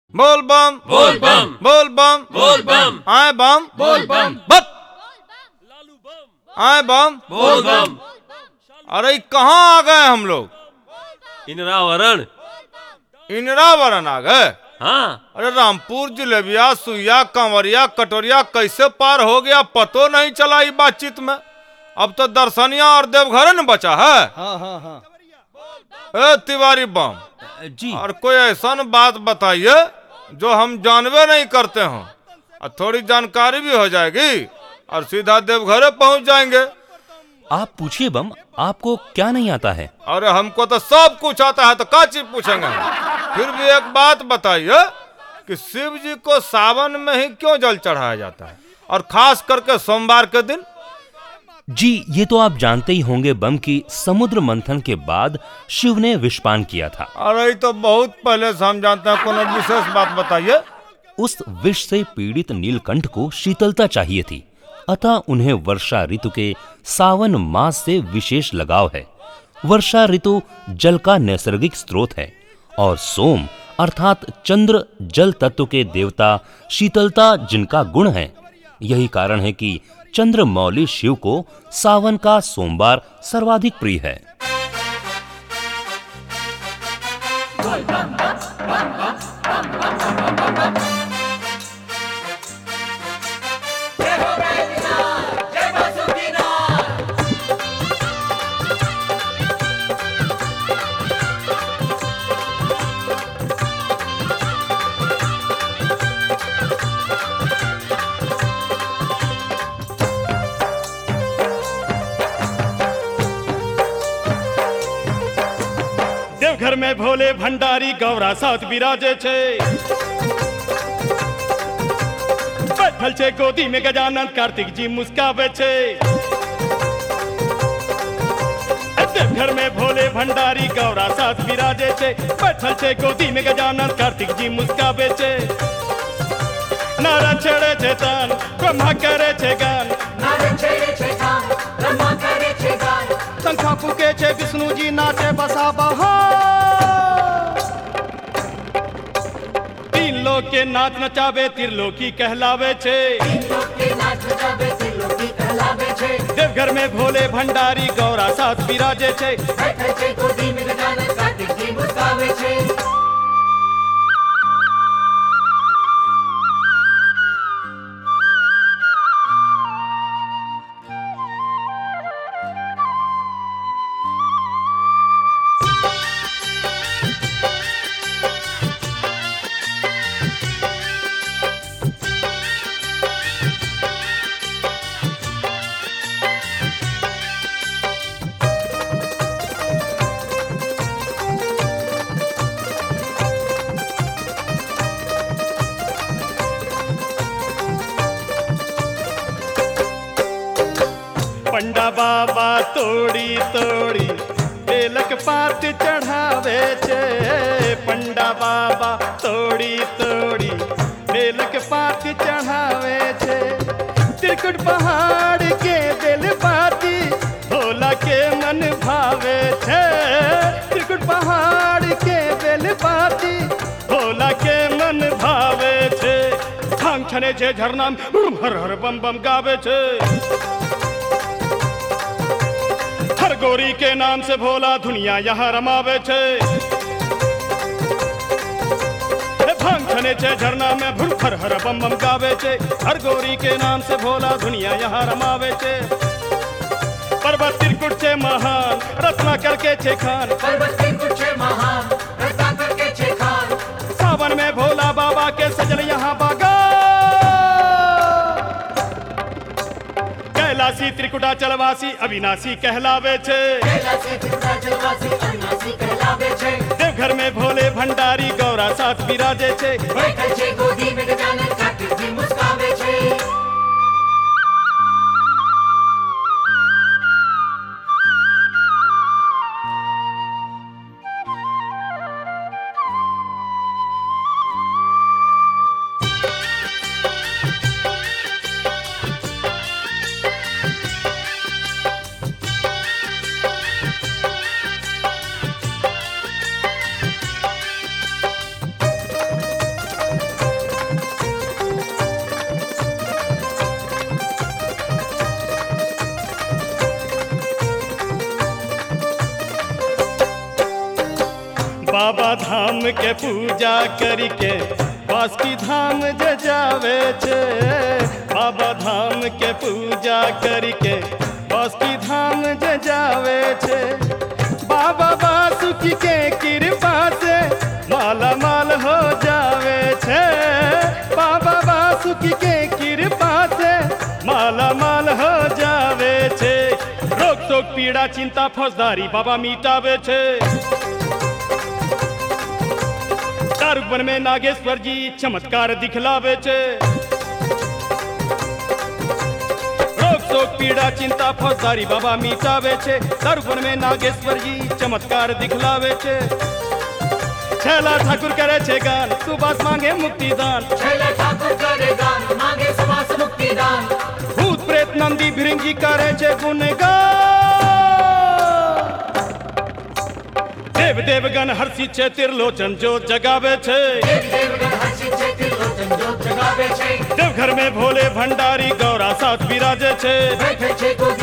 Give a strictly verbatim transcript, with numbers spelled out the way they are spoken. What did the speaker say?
बोल बम बोल बम बोल बम बोल बम आए बम बोल बम बत आए बम बोल बम। अरे कहाँ आ गए हम लोग? इंद्रावरण। इंदिरावरण आ गए? हाँ, अरे रामपुर जिलेबिया सुइया कंवरिया कटोरिया कैसे पार हो गया पतो नहीं चला ई बातचीत में। अब तो दर्शनिया और देवघर न बचा है। हाँ हाँ हाँ ए तिवारी बम, जी और कोई ऐसा बात बताइए जो हम जानवे नहीं करते हों, और थोड़ी जानकारी भी हो जाएगी और सीधा देवघर पहुंच जाएंगे। आप पूछिए बम, आपको क्या नहीं आता है? अरे हमको तो सब कुछ आता है, तो क्या चीज पूछेंगे हम? फिर भी एक बात बताइए कि शिव जी को सावन में ही क्यों जल चढ़ाया जाता है, और खास करके सोमवार के दिन? जी ये तो आप जानते ही होंगे बम की समुद्र मंथन के बाद शिव ने विषपान किया था। अरे ये तो बहुत पहले से हम जानते हैं, कोनो विशेष बात बताइए। उस विष से पीड़ित नीलकंठ को शीतलता चाहिए थी, अतः उन्हें वर्षा ऋतु के सावन मास से विशेष लगाव है। वर्षा ऋतु जल का नैसर्गिक स्रोत है और सोम अर्थात चंद्र जल तत्व के देवता, शीतलता जिनका गुण है। यही कारण है कि चंद्रमौली शिव को सावन का सोमवार सर्वाधिक प्रिय है। देवघर में भोले भंडारी गौरा साथ विराजे छे। बैठल छे गोदी में गजानन, कार्तिक जी मुस्कावे छे। देवघर में भोले भंडारी गौरा साथ विराजे छे। बैठल छे गोदी में गजानन, कार्तिक जी मुस्कावे छे। नारा छेड़े छे तान, ब्रह्मा करे छे गान। शंखा फूके छे विष्णु जी, नाचे बसा बहार। तीन लोग के नाच नचावे त्रिलोकी कहलावे छे। देवघर में भोले भंडारी गौरा साथ विराजे छे। पंडा बाबा तोड़ी तोड़ी बेलक पात चढ़ावे छे। पंडा बाबा तोड़ी तोड़ी बेलक पात चढ़ावे छे। त्रिकुट पहाड़ के बेल पाती भोला के मन भावे छे। त्रिकुट पहाड़ के बेल पाती भोला के मन भावे छे। भांग छने छे झरना हर हर बम बम गावे छे। हर गोरी के नाम से भोला दुनिया यहाँ रमावे छे। भांग छने छे झरना में भुर हर हर बम बम गावे छे। हर गोरी के नाम से भोला दुनिया यहाँ रमावे छे। पर्वत त्रिकुट छे महान, रत्ना करके छे खान। सावन में भोला बाबा के सजल यहाँ बागा। कैलासी त्रिकुटाचलवासी अविनाशी कहलावे छे। देवघर में भोले भंडारी गौरा साथ विराजे छे। धाम के पूजा करके बासुकी धाम जे जावे छे बाबा धाम के पूजा करके बासुकी धाम जे जावे छे बाबा बासुकी के कृपा से माला माल हो जावे छे बाबा बासुकी के कृपा से माला माल हो जावे छे रोग टोक पीड़ा चिंता फौजदारी बाबा मिटावे छे दारुवन में नागेश्वर जी चमत्कार दिखलावे छे रोग शोक पीड़ा चिंता फौजदारी बाबा मिटावे छे दारुवन में नागेश्वर जी चमत्कार दिखलावे छे छैला ठाकुर करे छे गान सुबास मांगे मुक्ति दान छैला ठाकुर करे गान मांगे सुबास मुक्ति दान भूत प्रेत नंदी भिरंगी करे छे गुणगान देव देवगण हर्षित छे त्रिलोचन जो जगावे छे देव देवगण हर्षित छे त्रिलोचन जो जगावे छे देवघर में भोले भंडारी गौरा साथ विराजे छे बैठे छे को